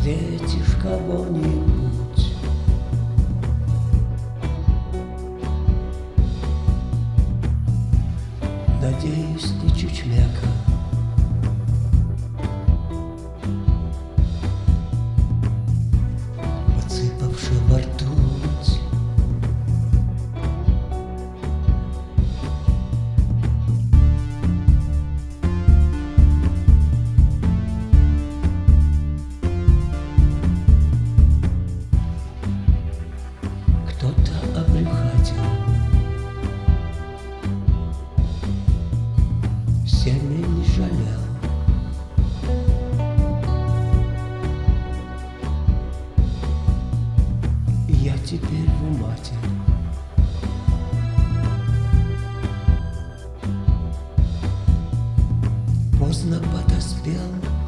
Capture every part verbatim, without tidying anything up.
встретишь кого-нибудь, надеюсь, не чучмека, подсыпавшего ртуть. Кто-то обрюхатил, семя не жалел. Я теперь в умате. Поздно подоспел.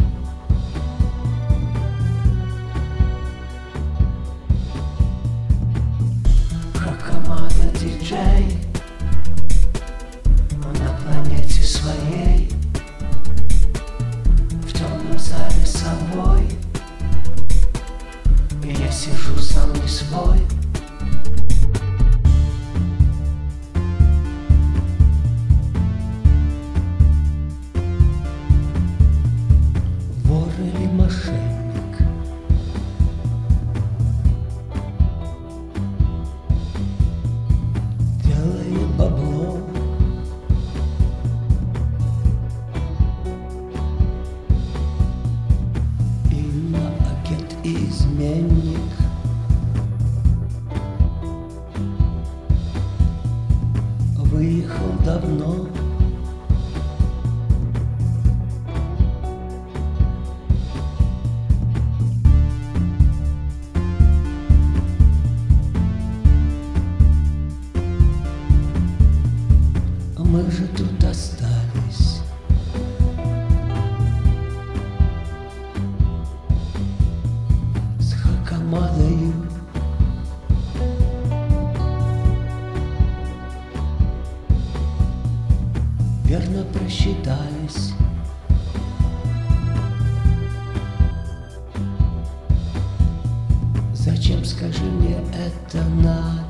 Хакамада диджей на планете своей, в темном зале собой. И я сижу сам не свой. Вор или мошенник, делая бабло, иноагент и изменник. Выехал давно, а мы же тут остались. С Хакамадою. Верно просчитались. Зачем, скажи мне, это надо?